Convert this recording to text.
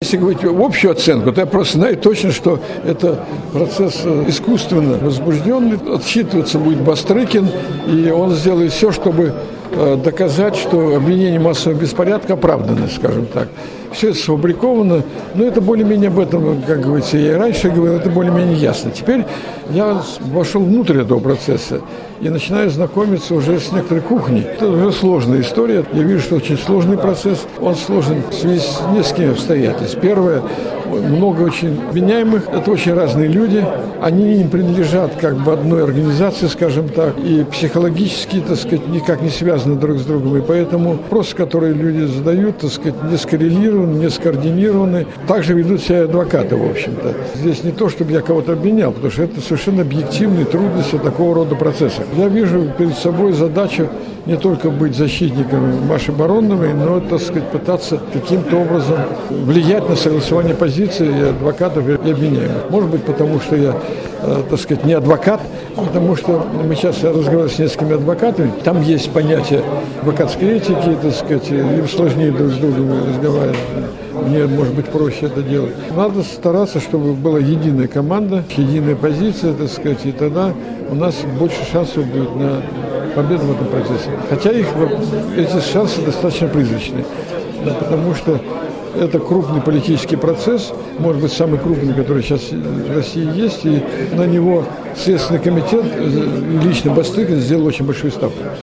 если говорить общую оценку, то я просто знаю точно, что это процесс искусственно возбужденный. Отсчитываться будет Бастрыкин, и он сделает все, чтобы доказать, что обвинение в массовом беспорядке оправдано, скажем так. Все это сфабриковано, но это более-менее об этом, как говорится, я и раньше говорил, это более-менее ясно. Теперь я вошел внутрь этого процесса и начинаю знакомиться уже с некоторой кухней. Это уже сложная история. Я вижу, что очень сложный процесс. Он сложен в связи с несколькими обстоятельствами. Первое, много очень обвиняемых, это очень разные люди. Они не принадлежат как бы одной организации, скажем так, и психологически, так сказать, никак не связаны друг с другом. И поэтому вопросы, которые люди задают, так сказать, не скоррелированы, не скоординированы. Также ведут себя и адвокаты, в общем-то. Здесь не то, чтобы я кого-то обвинял, потому что это совершенно объективные трудности такого рода процессов. Я вижу перед собой задачу не только быть защитником Маши Бароновой, но, так сказать, пытаться каким-то образом влиять на согласование позиций и адвокатов и обвиняемых. Может быть, потому что я, так сказать, не адвокат, потому что мы сейчас разговаривали с несколькими адвокатами, там есть понятие адвокатской этики, так сказать, им сложнее друг с другом разговаривать. Мне, может быть, проще это делать. Надо стараться, чтобы была единая команда, единая позиция, так сказать, и тогда у нас больше шансов будет на победу в этом процессе. Хотя эти шансы достаточно призрачные, потому что это крупный политический процесс, может быть, самый крупный, который сейчас в России есть, и на него Следственный комитет, лично Бастрыкин, сделал очень большую ставку.